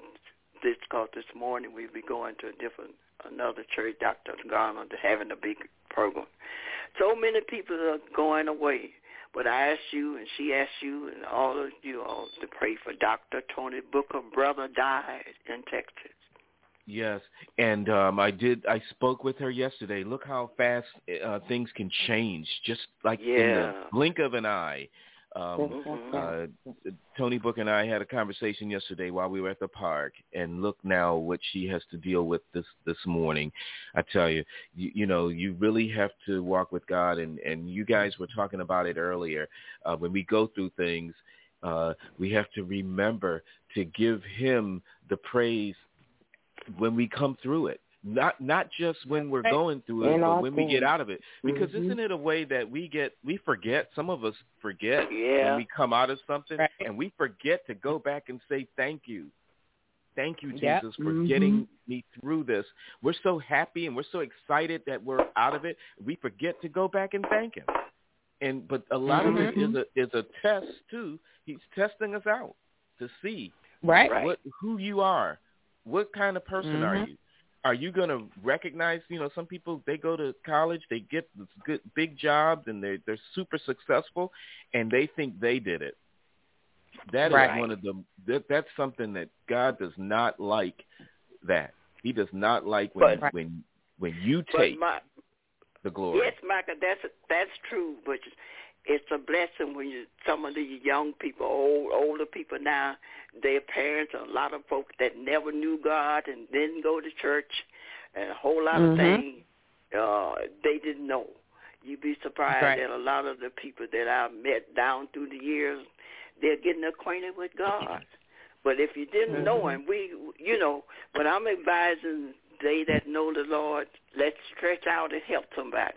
this cause this morning we'll be going to a different another church, Doctor Garner, having a big program. So many people are going away, but I ask you, and she asks you, and all of you all to pray for Doctor Tony Booker. Brother died in Texas. Yes, and um, I did. I spoke with her yesterday. Look how fast uh, things can change, just like yeah. in the blink of an eye. Um, mm-hmm. uh, Tony Book and I had a conversation yesterday while we were at the park, and look now what she has to deal with this this morning. I tell you, you, you know, you really have to walk with God, and, and you guys were talking about it earlier. Uh, when we go through things, uh, we have to remember to give Him the praise when we come through it, not not just when we're going through it, but when we get out of it. Because mm-hmm. isn't it a way that we get, we forget, some of us forget yeah. when we come out of something, right. and we forget to go back and say thank you. Thank you, Jesus, yep. for mm-hmm. getting me through this. We're so happy and we're so excited that we're out of it. We forget to go back and thank Him. And but a lot mm-hmm. of it is a is a test too. He's testing us out to see right. what who you are. What kind of person mm-hmm. are you? Are you going to recognize, you know, some people, they go to college, they get this good big jobs, and they're, they're super successful, and they think they did it. That right. is one of the, that, that's something that God does not like that. He does not like when but, when when you take my, the glory. Yes, Micah, that's, that's true, but it's a blessing when you, some of these young people, old, older people now, their parents, a lot of folks that never knew God and didn't go to church, and a whole lot mm-hmm. of things uh, they didn't know. You'd be surprised right. that a lot of the people that I've met down through the years, they're getting acquainted with God. But if you didn't mm-hmm. know Him, we, you know, but I'm advising they that know the Lord, let's stretch out and help somebody.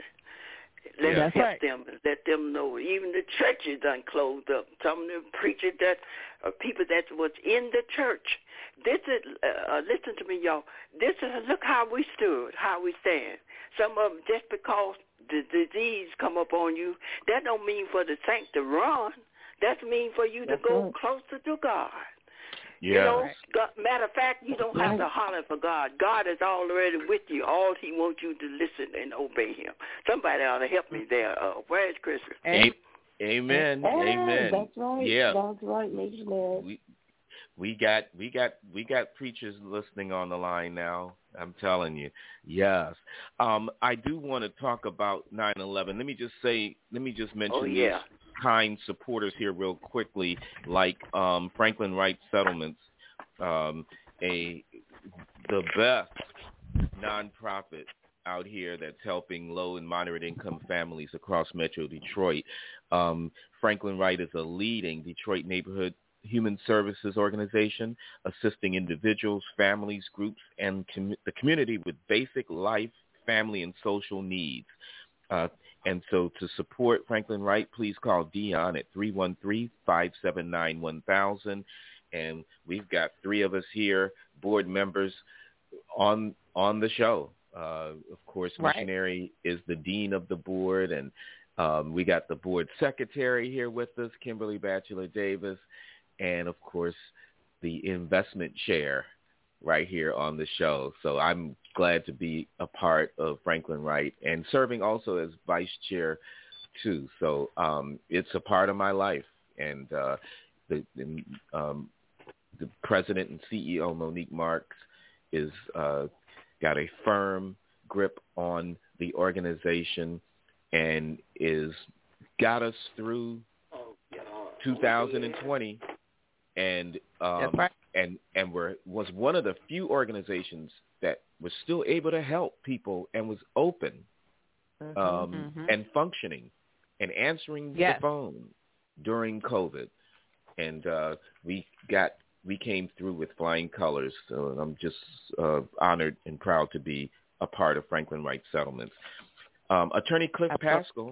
Let's yeah, help right. them and let them know. Even the churches done closed up. Some of the preachers that, or people that was in the church. This is, uh, listen to me, y'all. This is, look how we stood, how we stand. Some of them, just because the disease come up on you, that don't mean for the saint to run. That mean for you That's to go right. closer to God. Yeah. You know, God, matter of fact, you don't have to holler for God. God is already with you. All He wants you to listen and obey Him. Somebody ought to help me there. Uh, where is Chris? Amen. Amen. Hey, Amen. That's right. Yeah. That's right, missionary. We we got we got we got preachers listening on the line now. I'm telling you. Yes. Um, I do want to talk about nine eleven. Let me just say. Let me just mention oh, yeah. these kind supporters here real quickly, like um, Franklin Wright Settlements, um, a the best nonprofit out here that's helping low and moderate income families across Metro Detroit. Um, Franklin Wright is a leading Detroit neighborhood human services organization assisting individuals, families, groups, and com- the community with basic life, family, and social needs. Uh, and so to support Franklin Wright, please call Dion at three one three, five seven nine, one thousand. And we've got three of us here, board members, on on the show. Uh, of course, right. Missionary is the dean of the board, and um, we got the board secretary here with us, Kimberly Batchelor Davis, and, of course, the investment chair right here on the show. So I'm glad to be a part of Franklin Wright and serving also as vice chair, too. So um, it's a part of my life. And uh, the, the, um, the president and C E O, Monique Marks, is uh, got a firm grip on the organization, and is got us through two thousand twenty, and um, right. and and we're was one of the few organizations that was still able to help people and was open mm-hmm, um, mm-hmm. and functioning and answering yes. the phone during COVID, and uh, we got we came through with flying colors. So I'm just uh, honored and proud to be a part of Franklin Wright Settlements. Um, Attorney Cliff Pascal,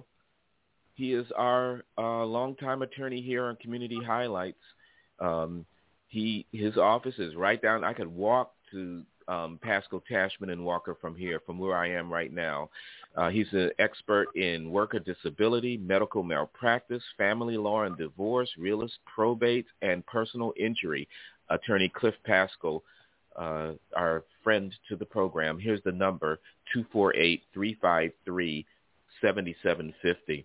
he is our uh, longtime attorney here on Community Highlights. Um, he his office is right down. I could walk to um, Pascal Tashman and Walker from here, from where I am right now. Uh, he's an expert in worker disability, medical malpractice, family law and divorce, real estate, probate, and personal injury. Attorney Cliff Pascal, uh, our friend to the program. Here's the number, two four eight, three five three, seven seven five zero.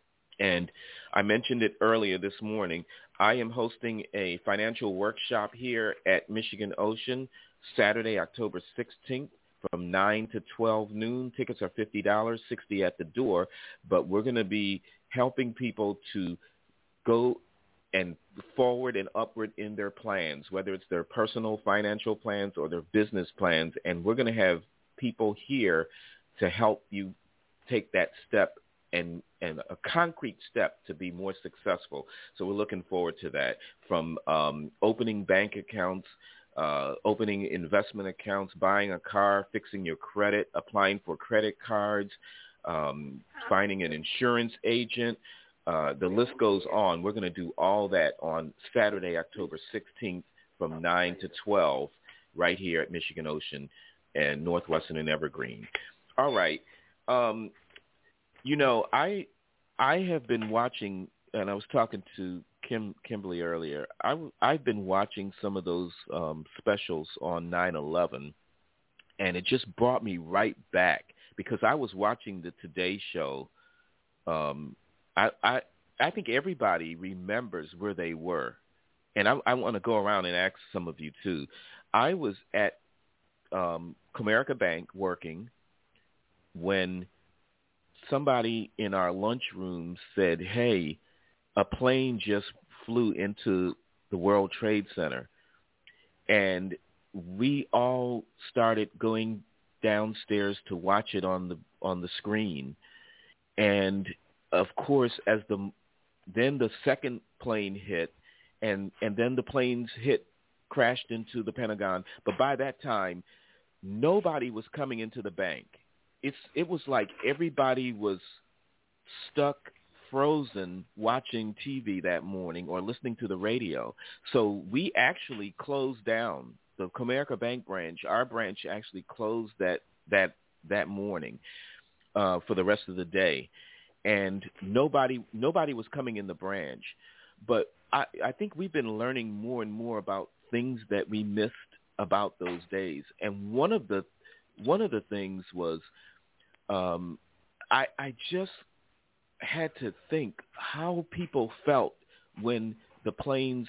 And I mentioned it earlier this morning. I am hosting a financial workshop here at Michigan Ocean Saturday, October sixteenth from nine to twelve noon. Tickets are fifty dollars, sixty dollars at the door. But we're going to be helping people to go and forward and upward in their plans, whether it's their personal financial plans or their business plans. And we're going to have people here to help you take that step and, and a concrete step to be more successful. So we're looking forward to that, from um, opening bank accounts, uh, opening investment accounts, buying a car, fixing your credit, applying for credit cards, um, finding an insurance agent. Uh, the list goes on. We're going to do all that on Saturday, October sixteenth from nine to twelve right here at Michigan Ocean and Northwestern and Evergreen. All right. Um, you know, I I have been watching, and I was talking to Kim Kimberly earlier. I, I've been watching some of those um, specials on nine eleven, and it just brought me right back because I was watching the Today Show. Um, I, I I think everybody remembers where they were, and I, I want to go around and ask some of you too. I was at um, Comerica Bank working when somebody in our lunchroom said, "Hey, a plane just flew into the World Trade Center," and we all started going downstairs to watch it on the on the screen, and of course, as the then the second plane hit, and and then the planes hit, crashed into the Pentagon. But by that time, nobody was coming into the bank. It's it was like everybody was stuck, frozen, watching T V that morning or listening to the radio. So we actually closed down the Comerica Bank branch. Our branch actually closed that that that morning uh, for the rest of the day. And nobody nobody was coming in the branch. But I, I think we've been learning more and more about things that we missed about those days. And one of the one of the things was um, I, I just had to think how people felt when the planes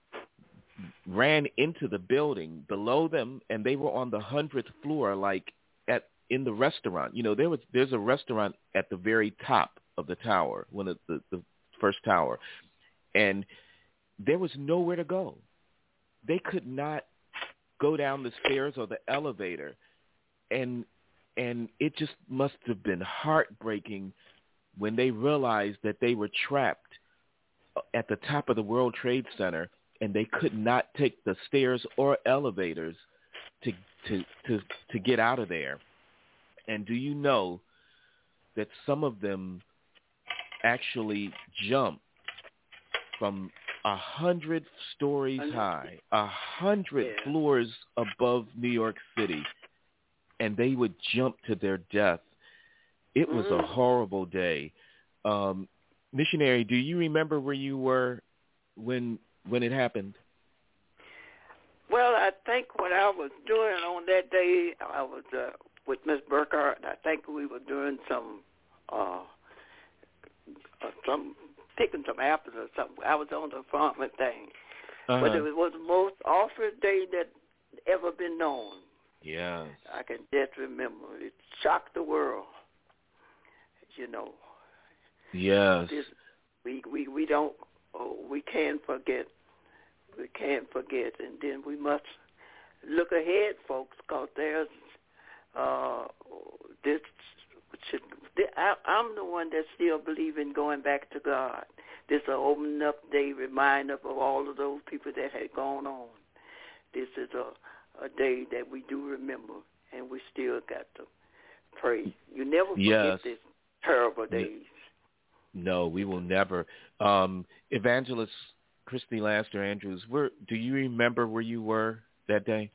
ran into the building below them, and they were on the hundredth floor, like at in the restaurant. You know, there was there's a restaurant at the very top of the tower, one of the, the first tower, and there was nowhere to go. They could not go down the stairs or the elevator, and and it just must have been heartbreaking when they realized that they were trapped at the top of the World Trade Center and they could not take the stairs or elevators to to to, to get out of there. And do you know that some of them actually jumped from a hundred stories high, a hundred yeah. floors above New York City, and they would jump to their death? It was mm-hmm. a horrible day. Um, missionary, do you remember where you were when when it happened? Well, I think what I was doing on that day, I was uh, with Miss Burkhart. I think we were doing some, uh, uh, some picking some apples or something. I was on the farming thing, uh-huh. but it was the most awful day that ever been known. Yes. I can just remember. It shocked the world. You know. Yes. This, we we we don't. Oh, we can't forget. We can't forget, and then we must look ahead, folks, because there's uh, this. Should, I, I'm the one that still believe in going back to God. This is an open up day reminder of all of those people that had gone on. This is a, a day that we do remember, and we still got to pray. You never forget yes. this terrible days. No, we will never. Um, Evangelist Christy Laster Andrews, where do you remember where you were that day?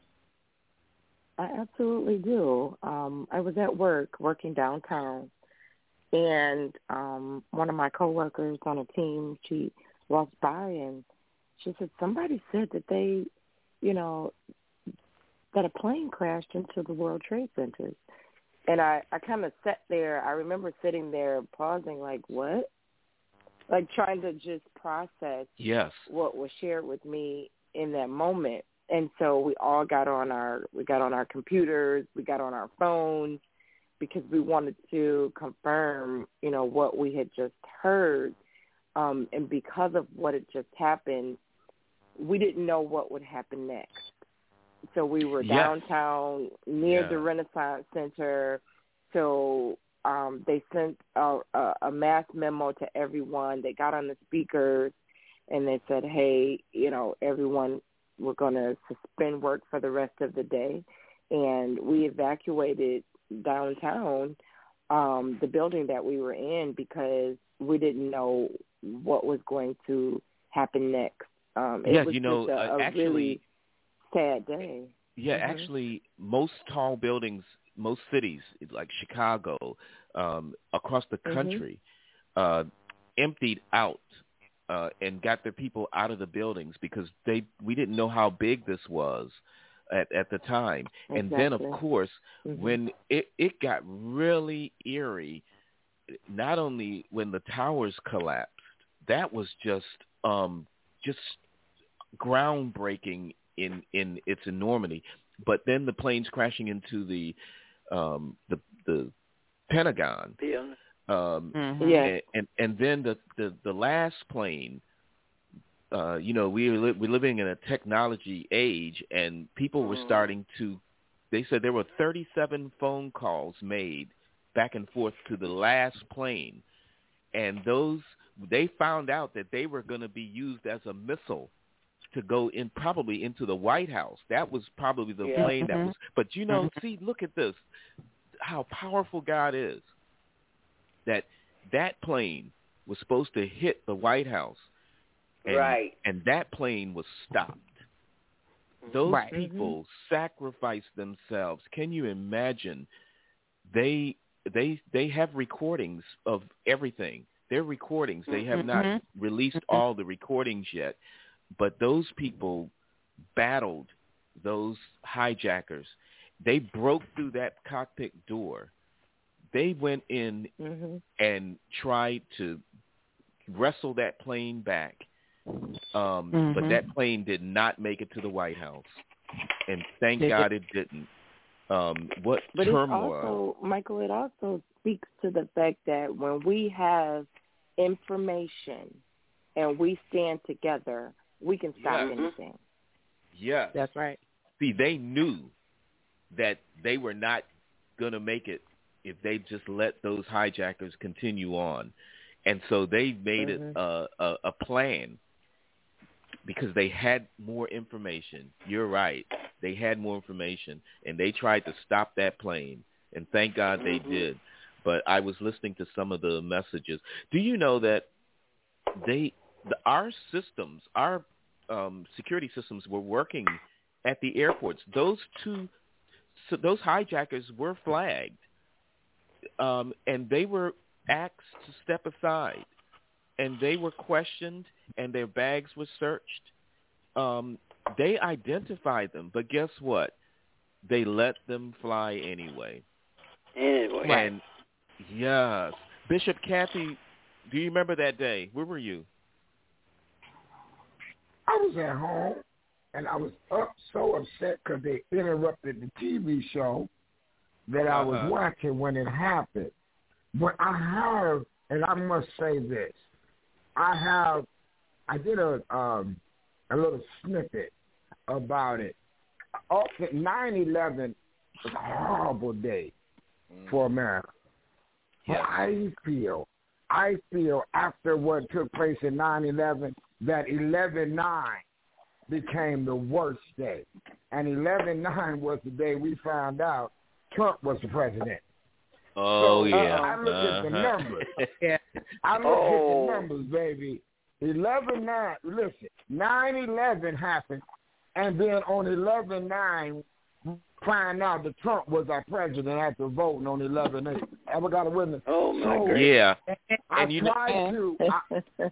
I absolutely do. Um, I was at work, working downtown, and um, one of my coworkers on a team, she walked by and she said, somebody said that they, you know, that a plane crashed into the World Trade Centers. And I, I kind of sat there. I remember sitting there pausing like, what? Like trying to just process yes. what was shared with me in that moment. And so we all got on our we got on our computers, we got on our phones because we wanted to confirm, you know, what we had just heard. Um, and because of what had just happened, we didn't know what would happen next. So we were yes. downtown near yeah. the Renaissance Center. So um, they sent a, a, a mass memo to everyone. They got on the speakers and they said, hey, you know, everyone, we're going to suspend work for the rest of the day. And we evacuated downtown, um, the building that we were in, because we didn't know what was going to happen next. Um, it yeah, was you know, just a, uh, a actually, really sad day. Yeah, mm-hmm. actually, most tall buildings, most cities like Chicago, um, across the country, mm-hmm. uh, emptied out uh, and got their people out of the buildings because they we didn't know how big this was at, at the time. Exactly. And then, of course, mm-hmm. when it, it got really eerie, not only when the towers collapsed, that was just um, just groundbreaking in, in its enormity. But then the planes crashing into the um, the the Pentagon. Yeah. Um, mm-hmm. yeah. and, and and then the, the, the last plane, uh, you know, we li- we're living in a technology age, and people mm-hmm. were starting to, they said there were thirty-seven phone calls made back and forth to the last plane, and those, they found out that they were going to be used as a missile to go in probably into the White House. That was probably the yeah. plane mm-hmm. that was, but you know, mm-hmm. see, look at this, how powerful God is. That that plane was supposed to hit the White House, and, right? And that plane was stopped. Those right. people mm-hmm. sacrificed themselves. Can you imagine? They they they have recordings of everything. They're recordings. They have mm-hmm. not released all the recordings yet, but those people battled those hijackers. They broke through that cockpit door. They went in mm-hmm. and tried to wrestle that plane back, um, mm-hmm. but that plane did not make it to the White House, and thank Did God it? it didn't. Um, what but turmoil! It also, Michael, it also speaks to the fact that when we have information and we stand together, we can stop yes. anything. Yes, that's right. See, they knew that they were not going to make it if they just let those hijackers continue on. And so they made mm-hmm. it a, a, a plan because they had more information. You're right. They had more information, and they tried to stop that plane, and thank God they mm-hmm. did. But I was listening to some of the messages. Do you know that they, the, our systems, our um, security systems were working at the airports? Those two, so those hijackers were flagged. Um, and they were asked to step aside, and they were questioned, and their bags were searched. Um, they identified them, but guess what? They let them fly anyway. Anyway. And, yes. Bishop Kathy, do you remember that day? Where were you? I was at home. and I was up so upset because they interrupted the T V show that I was Uh-huh. watching when it happened. But I have, and I must say this, I have, I did a um, a little snippet about it. nine eleven was a horrible day for America. But I feel, I feel after what took place in nine eleven that eleven nine became the worst day. And eleven nine was the day we found out Trump was the president. Oh, so, yeah. Uh, I look uh-huh. at the numbers. Yeah. I look Oh. at the numbers, baby. eleven nine, listen, nine eleven happened, and then on eleven nine, find out that Trump was our president after voting on eleven eight. Ever got a witness? Oh, my so, God. Yeah. I And you tried know, to, I,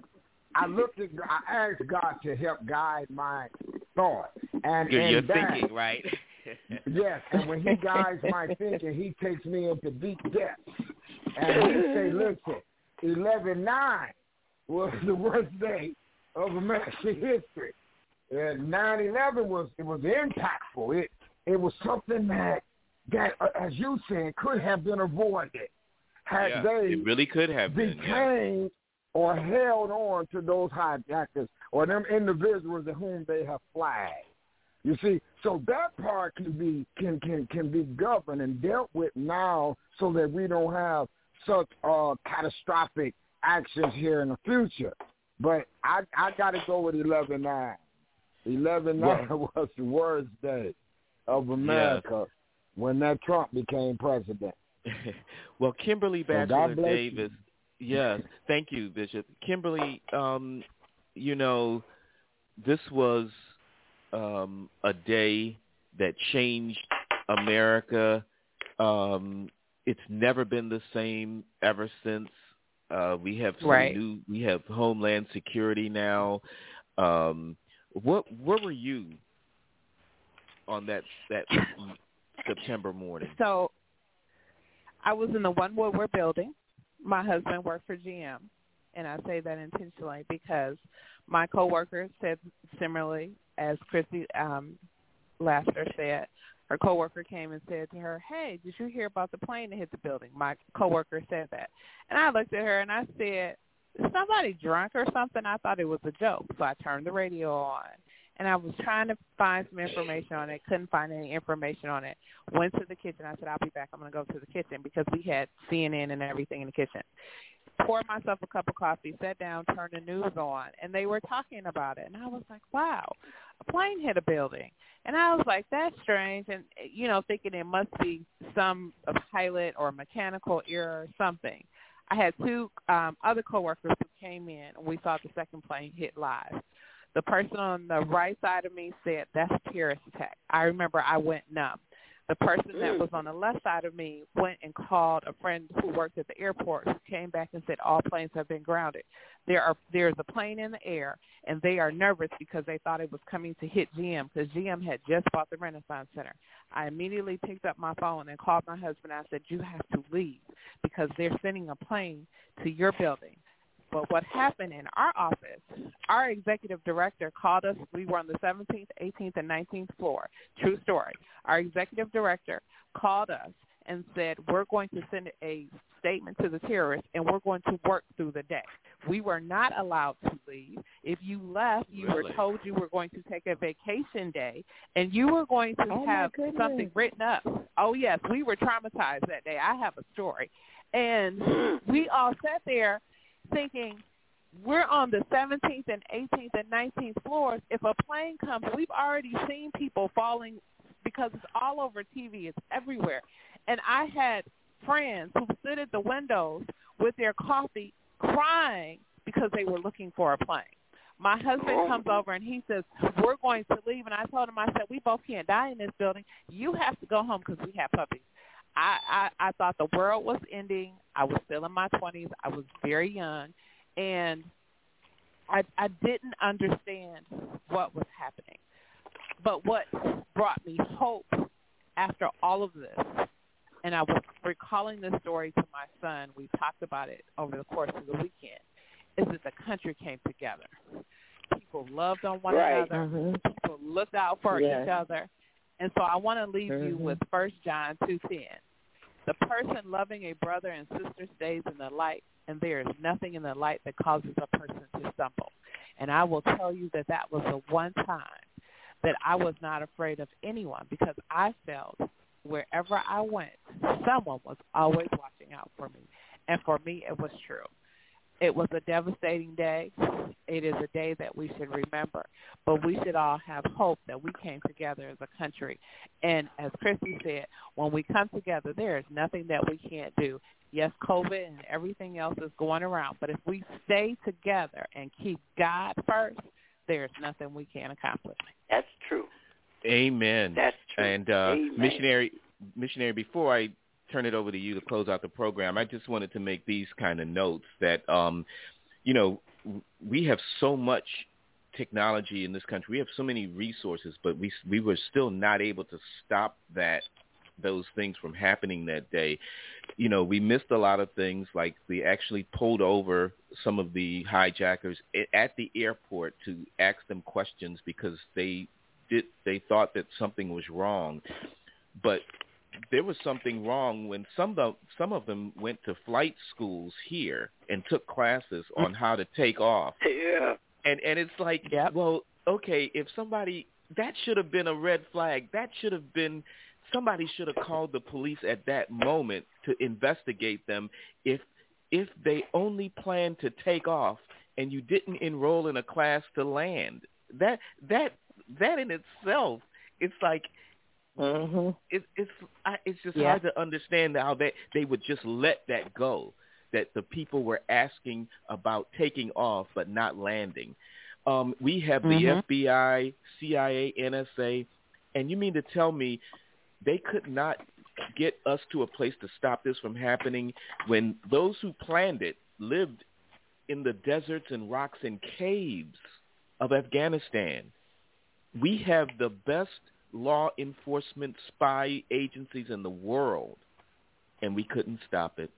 I looked at, I asked God to help guide my thoughts. And, you're, and you're that, thinking, right? yes, and when he guides my thinking, he takes me into deep depths. And he say, listen, eleven nine was the worst day of American history. And nine eleven was, it was impactful. It it was something that, that uh, as you said, could have been avoided had yeah, they it really could have been. Yeah. detained or held on to those hijackers or them individuals at whom they have flagged. You see, so that part can be can can can be governed and dealt with now, so that we don't have such uh, catastrophic actions here in the future. But I I got to go with eleven nine. eleven nine well, was the worst day of America yeah. when that Trump became president. Well, Kimberly so Batchelor God Davis, yes, thank you, Bishop. Kimberly, um, you know, this was um, a day that changed America. Um, it's never been the same ever since. Uh, we have some right. new. We have Homeland Security now. Um, what where were you on that that September morning? So I was in the One Woodward building. My husband worked for G M, and I say that intentionally because my coworkers said similarly, as Christy um, Laster said. Her coworker came and said to her, "Hey, did you hear about the plane that hit the building?" My coworker said that, and I looked at her and I said, "Is somebody drunk or something?" I thought it was a joke, so I turned the radio on, and I was trying to find some information on it. Couldn't find any information on it. Went to the kitchen. I said, "I'll be back. I'm going to go to the kitchen," because we had C N N and everything in the kitchen. Poured myself a cup of coffee, sat down, turned the news on, and they were talking about it. And I was like, wow, a plane hit a building. And I was like, that's strange. And, you know, thinking it must be some a pilot or mechanical error or something. I had two um, other coworkers who came in, and we saw the second plane hit live. The person on the right side of me said, that's a terrorist attack. I remember I went numb. The person that was on the left side of me went and called a friend who worked at the airport, who came back and said all planes have been grounded. There are there's a plane in the air, and they are nervous because they thought it was coming to hit G M, because G M had just bought the Renaissance Center. I immediately picked up my phone and called my husband. I said, you have to leave because they're sending a plane to your building. But what happened in our office, our executive director called us. We were on the seventeenth, eighteenth, and nineteenth floor. True story. Our executive director called us and said, we're going to send a statement to the terrorists, and we're going to work through the day. We were not allowed to leave. If you left, you Really? were told you were going to take a vacation day, and you were going to Oh, have my goodness. something written up. Oh, yes, we were traumatized that day. I have a story. And we all sat there thinking, we're on the seventeenth and eighteenth and nineteenth floors. If a plane comes, we've already seen people falling because it's all over T V. It's everywhere. And I had friends who stood at the windows with their coffee crying because they were looking for a plane. My husband comes over and he says, we're going to leave. And I told him, I said, we both can't die in this building. You have to go home because we have puppies. I, I, I thought the world was ending. I was still in my twenties. I was very young. And I, I didn't understand what was happening. But what brought me hope after all of this, and I was recalling this story to my son, we talked about it over the course of the weekend, is that the country came together. People loved on one right. another. Mm-hmm. People looked out for yeah. each other. And so I want to leave mm-hmm. you with First John two ten. The person loving a brother and sister stays in the light, and there is nothing in the light that causes a person to stumble. And I will tell you that that was the one time that I was not afraid of anyone, because I felt wherever I went, someone was always watching out for me. And for me, it was true. It was a devastating day. It is a day that we should remember. But we should all have hope that we came together as a country. And as Christy said, when we come together, there is nothing that we can't do. Yes, COVID and everything else is going around. But if we stay together and keep God first, there's nothing we can't accomplish. That's true. Amen. That's true. And uh, Amen. missionary, missionary, before I turn it over to you to close out the program, I just wanted to make these kind of notes that, um, you know, we have so much technology in this country. We have so many resources, but we we were still not able to stop that those things from happening that day. You know, we missed a lot of things, like we actually pulled over some of the hijackers at the airport to ask them questions because they did they thought that something was wrong. But there was something wrong when some of, some of them went to flight schools here and took classes on how to take off. Yeah. And and it's like, yep. well, okay, if somebody, that should have been a red flag. That should have been, somebody should have called the police at that moment to investigate them if if they only planned to take off and you didn't enroll in a class to land. That that that in itself, it's like, mm-hmm. it, it's I, it's just yeah. hard to understand how they, they would just let that go, that the people were asking about taking off but not landing. Um, we have the mm-hmm. F B I, C I A, N S A, and you mean to tell me they could not get us to a place to stop this from happening when those who planned it lived in the deserts and rocks and caves of Afghanistan? We have the best law enforcement spy agencies in the world, and we couldn't stop it.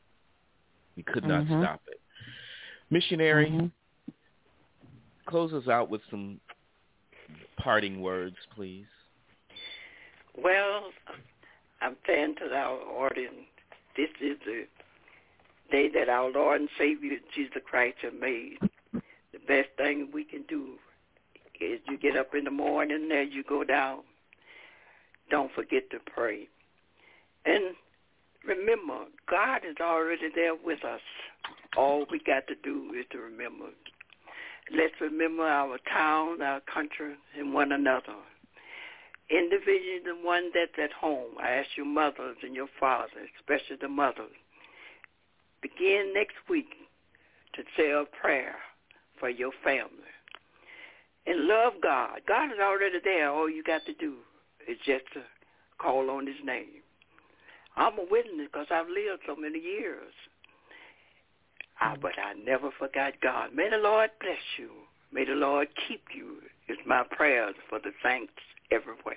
We could not mm-hmm. stop it. Missionary, mm-hmm. close us out with some parting words, please. Well, I'm saying to our audience, this is the day that our Lord and Savior Jesus Christ have made. The best thing we can do is you get up in the morning, as you go down, don't forget to pray. And remember, God is already there with us. All we got to do is to remember. Let's remember our town, our country, and one another. Individually, the one that's at home, I ask your mothers and your fathers, especially the mothers, begin next week to say a prayer for your family. And love God. God is already there. All you got to do is just to call on his name. I'm a witness because I've lived so many years. I, but I never forgot God. May the Lord bless you. May the Lord keep you. It's my prayers for the saints everywhere.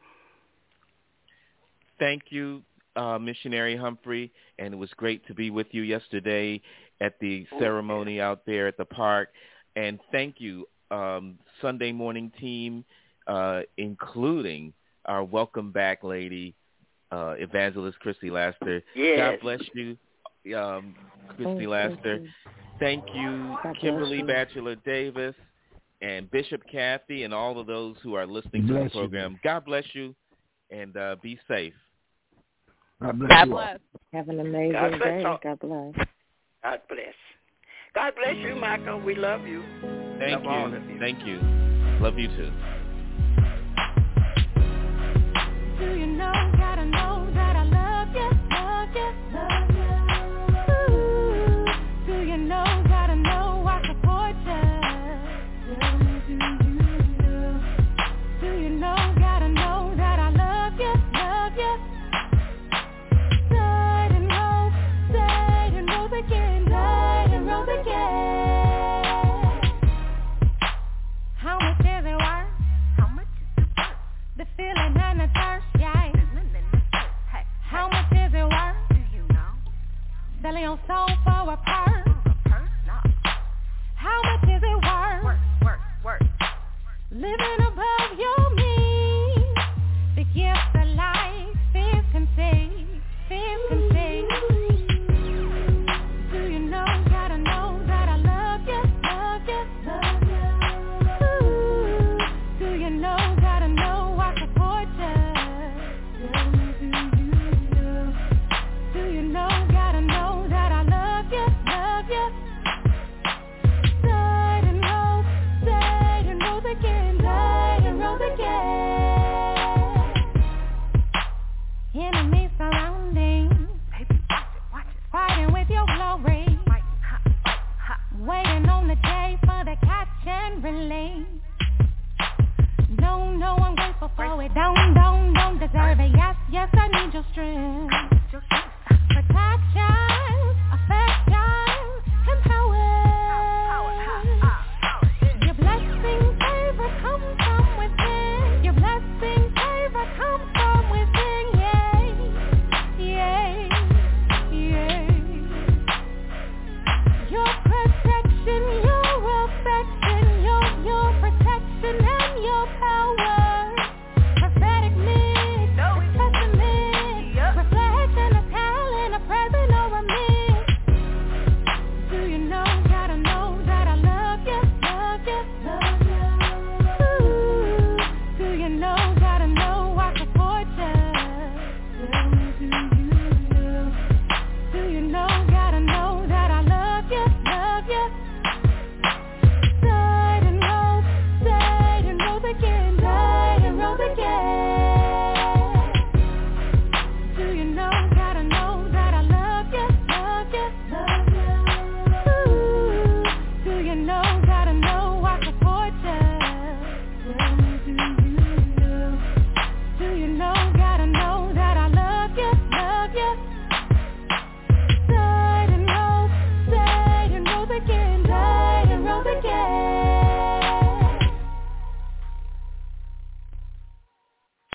Thank you, uh, Missionary Humphrey, and it was great to be with you yesterday at the ceremony out there at the park. And thank you, um, Sunday morning team, uh, including our welcome back lady, uh, Evangelist Christy Laster. Yes. God bless you, um, Christy Laster. Thank you, Kimberly Batchelor Davis, and Bishop Kathy, and all of those who are listening bless to the program. You. God bless you, and uh, be safe. God bless. God you bless. Have an amazing God bless day. all. God bless. God bless. God bless you, Michael. We love you. Thank love all of you. you. Thank you. Love you too. Do you know, gotta know that I love you, love you, love you. Ooh, do you know, gotta know I support you. Do you, do, do you know, gotta know that I love you, love you. Side and roll, side and roll again, side and roll again. How much is it worth? How much is it worth? The feeling and the thirst, yeah. How much is it worth? Do you know? Selling your soul for a purse. How much is it worth? Worth, worth, worth. living above your means. The gift of life fears can take, fears can take. Do you know, gotta know that I love you, love you, love you. Ooh, do you know, gotta know I support you. Do you know, gotta know that I love you, love you. Died and rose, died and rose again, died and rose again. Enemies surrounding, baby, watch it, watch it. Fighting with your glory, fight, ha, fight, ha. Waiting on the day for the catch and release. No, no, I'm grateful for it. Don't, don't, don't deserve it. Yes, yes, I need your strength.